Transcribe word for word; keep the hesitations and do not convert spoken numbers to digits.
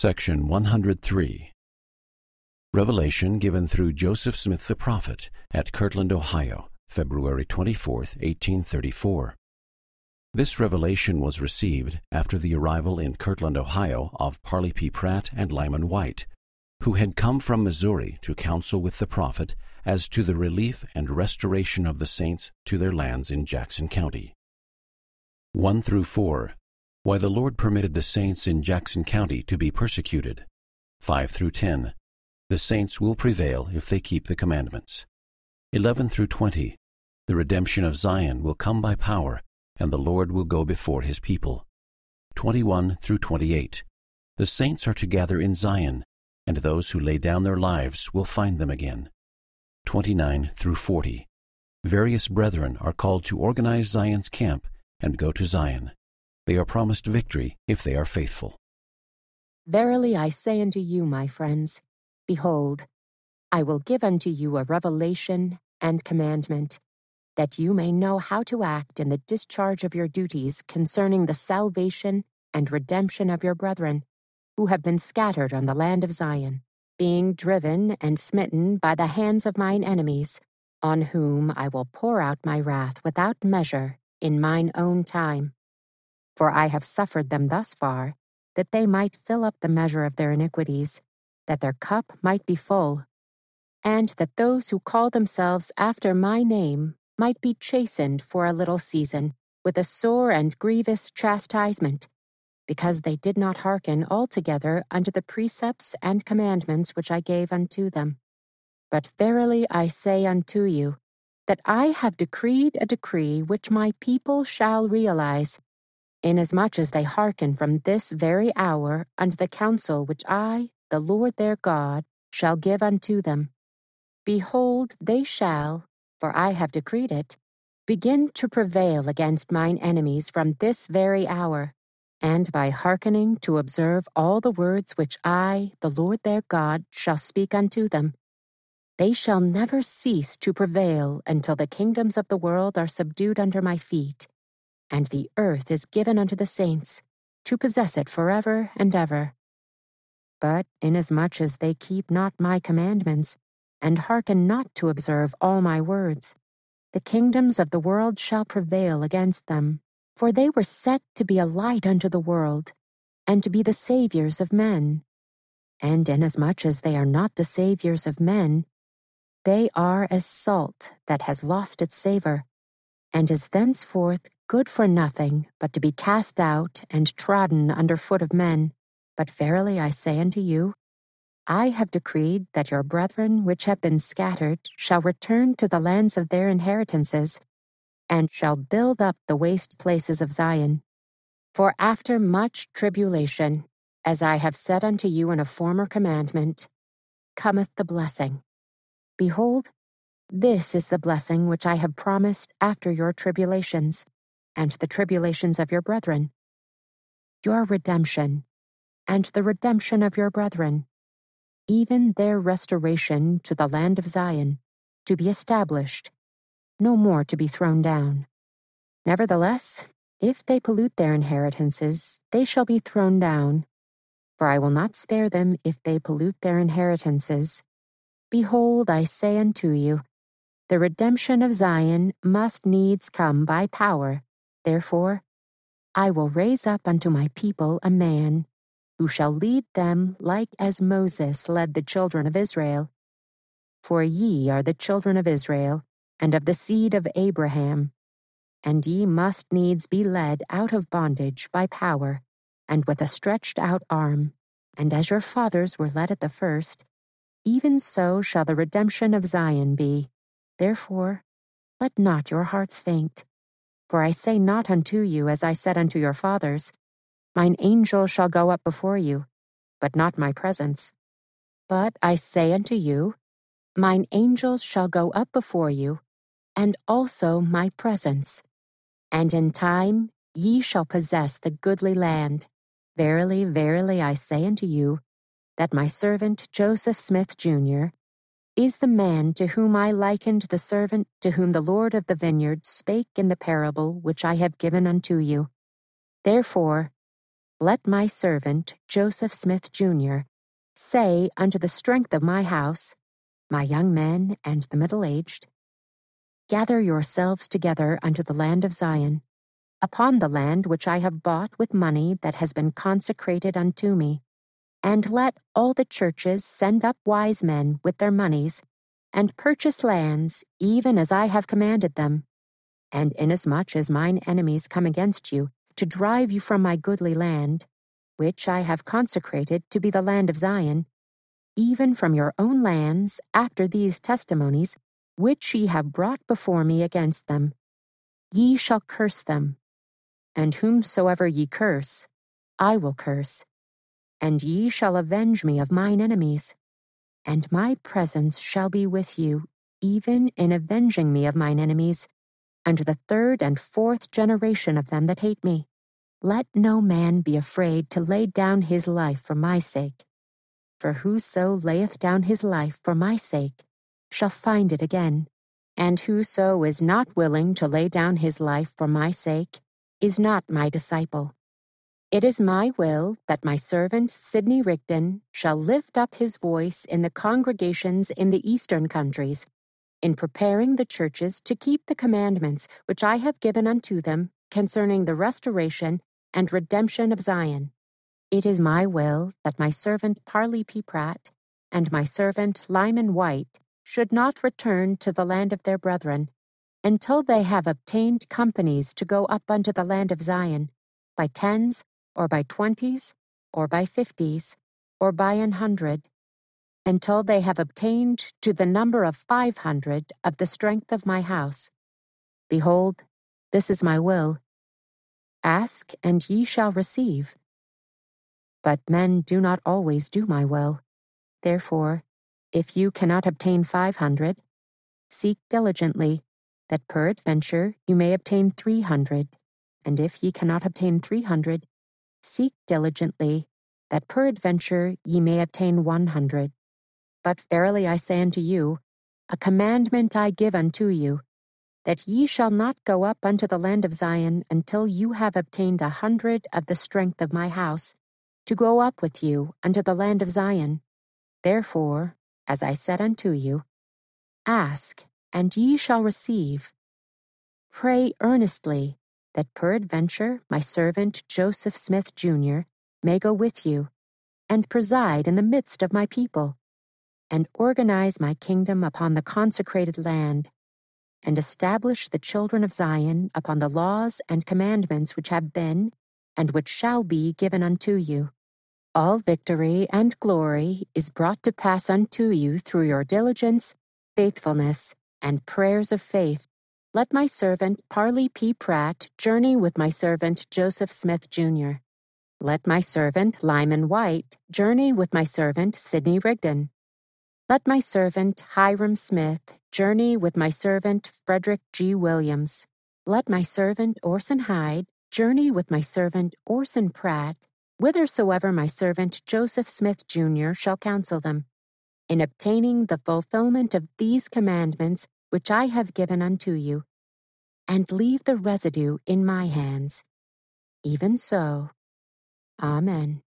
Section one hundred three. Revelation given through Joseph Smith the prophet at Kirtland, Ohio, February twenty-fourth, eighteen thirty-four. This revelation was received after the arrival in Kirtland, Ohio of Parley P. Pratt and Lyman White, who had come from Missouri to counsel with the prophet as to the relief and restoration of the saints to their lands in Jackson County. one through four. Why the Lord permitted the saints in Jackson County to be persecuted. five through ten. The saints will prevail if they keep the commandments. eleven through twenty. The redemption of Zion will come by power, and the Lord will go before his people. twenty-one through twenty-eight. The saints are to gather in Zion, and those who lay down their lives will find them again. twenty-nine through forty. Various brethren are called to organize Zion's camp and go to Zion. They are promised victory if they are faithful. Verily I say unto you, my friends, behold, I will give unto you a revelation and commandment, that you may know how to act in the discharge of your duties concerning the salvation and redemption of your brethren, who have been scattered on the land of Zion, being driven and smitten by the hands of mine enemies, on whom I will pour out my wrath without measure in mine own time. For I have suffered them thus far, that they might fill up the measure of their iniquities, that their cup might be full, and that those who call themselves after my name might be chastened for a little season with a sore and grievous chastisement, because they did not hearken altogether unto the precepts and commandments which I gave unto them. But verily I say unto you, that I have decreed a decree which my people shall realize, inasmuch as they hearken from this very hour unto the counsel which I, the Lord their God, shall give unto them. Behold, they shall, for I have decreed it, begin to prevail against mine enemies from this very hour, and by hearkening to observe all the words which I, the Lord their God, shall speak unto them, they shall never cease to prevail until the kingdoms of the world are subdued under my feet, and the earth is given unto the saints, to possess it forever and ever. But inasmuch as they keep not my commandments, and hearken not to observe all my words, the kingdoms of the world shall prevail against them. For they were set to be a light unto the world, and to be the saviors of men. And inasmuch as they are not the saviors of men, they are as salt that has lost its savor, and is thenceforth good for nothing but to be cast out and trodden under foot of men. But verily I say unto you, I have decreed that your brethren which have been scattered shall return to the lands of their inheritances, and shall build up the waste places of Zion. For after much tribulation, as I have said unto you in a former commandment, cometh the blessing. Behold, this is the blessing which I have promised after your tribulations, and the tribulations of your brethren, your redemption, and the redemption of your brethren, even their restoration to the land of Zion, to be established, no more to be thrown down. Nevertheless, if they pollute their inheritances, they shall be thrown down. For I will not spare them if they pollute their inheritances. Behold, I say unto you, the redemption of Zion must needs come by power. Therefore, I will raise up unto my people a man, who shall lead them like as Moses led the children of Israel. For ye are the children of Israel, and of the seed of Abraham. And ye must needs be led out of bondage by power, and with a stretched out arm. And as your fathers were led at the first, even so shall the redemption of Zion be. Therefore, let not your hearts faint. For I say not unto you as I said unto your fathers, mine angel shall go up before you, but not my presence. But I say unto you, mine angels shall go up before you, and also my presence. And in time ye shall possess the goodly land. Verily, verily, I say unto you, that my servant Joseph Smith, Junior, is the man to whom I likened the servant to whom the Lord of the vineyard spake in the parable which I have given unto you. Therefore, let my servant, Joseph Smith, Junior, say unto the strength of my house, my young men and the middle-aged, gather yourselves together unto the land of Zion, upon the land which I have bought with money that has been consecrated unto me, and let all the churches send up wise men with their monies, and purchase lands, even as I have commanded them. And inasmuch as mine enemies come against you, to drive you from my goodly land, which I have consecrated to be the land of Zion, even from your own lands, after these testimonies, which ye have brought before me against them, ye shall curse them. And whomsoever ye curse, I will curse. And ye shall avenge me of mine enemies. And my presence shall be with you, even in avenging me of mine enemies, unto the third and fourth generation of them that hate me. Let no man be afraid to lay down his life for my sake. For whoso layeth down his life for my sake shall find it again. And whoso is not willing to lay down his life for my sake is not my disciple. It is my will that my servant Sidney Rigdon shall lift up his voice in the congregations in the eastern countries, in preparing the churches to keep the commandments which I have given unto them concerning the restoration and redemption of Zion. It is my will that my servant Parley P. Pratt and my servant Lyman White should not return to the land of their brethren until they have obtained companies to go up unto the land of Zion, by tens, or by twenties, or by fifties, or by an hundred, until they have obtained to the number of five hundred of the strength of my house. Behold, this is my will. Ask, and ye shall receive. But men do not always do my will. Therefore, if you cannot obtain five hundred, seek diligently, that peradventure you may obtain three hundred. And if ye cannot obtain three hundred, seek diligently, that peradventure ye may obtain one hundred. But verily I say unto you, a commandment I give unto you, that ye shall not go up unto the land of Zion until you have obtained a hundred of the strength of my house, to go up with you unto the land of Zion. Therefore, as I said unto you, ask, and ye shall receive. Pray earnestly, that peradventure my servant Joseph Smith, Junior may go with you, and preside in the midst of my people, and organize my kingdom upon the consecrated land, and establish the children of Zion upon the laws and commandments which have been, and which shall be given unto you. All victory and glory is brought to pass unto you through your diligence, faithfulness, and prayers of faith. Let my servant Parley P. Pratt journey with my servant Joseph Smith, Junior Let my servant Lyman White journey with my servant Sidney Rigdon. Let my servant Hiram Smith journey with my servant Frederick G. Williams. Let my servant Orson Hyde journey with my servant Orson Pratt, whithersoever my servant Joseph Smith, Junior shall counsel them, in obtaining the fulfillment of these commandments which I have given unto you, and leave the residue in my hands. Even so. Amen.